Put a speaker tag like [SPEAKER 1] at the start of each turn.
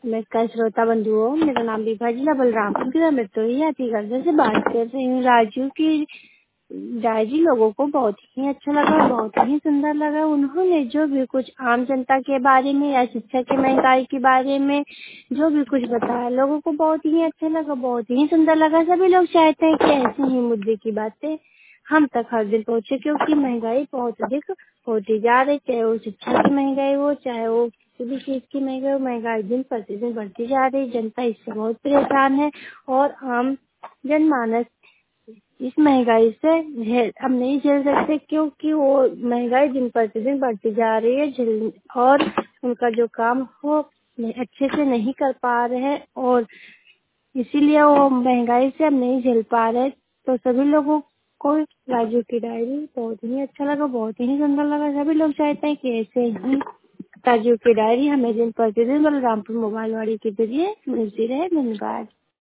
[SPEAKER 1] नमस्कार श्रोता बंधुओं, मेरा नाम विभा जिला बलरामपुर जिला में तो ही हाथीगढ़ से बात कर रही हूँ। राजू की डायरी लोगों को बहुत ही अच्छा लगा, बहुत ही सुंदर लगा। उन्होंने जो भी कुछ आम जनता के बारे में या शिक्षा की महंगाई के बारे में जो भी कुछ बताया, लोगों को बहुत ही अच्छा लगा, बहुत ही सुंदर लगा। सभी लोग चाहते हैं कि ऐसे ही मुद्दे की बातें हम तक हर दिन पहुँचे, क्योंकि महंगाई बहुत अधिक होती जा रही, चाहे वो शिक्षा की महंगाई हो, चाहे वो किसी भी चीज की महंगाई हो। महंगाई दिन प्रतिदिन बढ़ती जा रही, जनता इससे बहुत परेशान है और आम जनमानस इस महंगाई से अब नहीं झेल सकते, क्योंकि वो महंगाई दिन प्रतिदिन बढ़ती जा रही है और उनका जो काम हो अच्छे से नहीं कर पा रहे हैं और इसीलिए वो महंगाई से अब नहीं झेल पा रहे। तो सभी लोगों को राजू की डायरी बहुत ही अच्छा लगा, बहुत ही सुंदर लगा। सभी लोग चाहते हैं कि ऐसे ही राजू की डायरी हमें दिन प्रतिदिन बलरामपुर मोबाइल वाड़ी के जरिए मिलती रहे। धन्यवाद।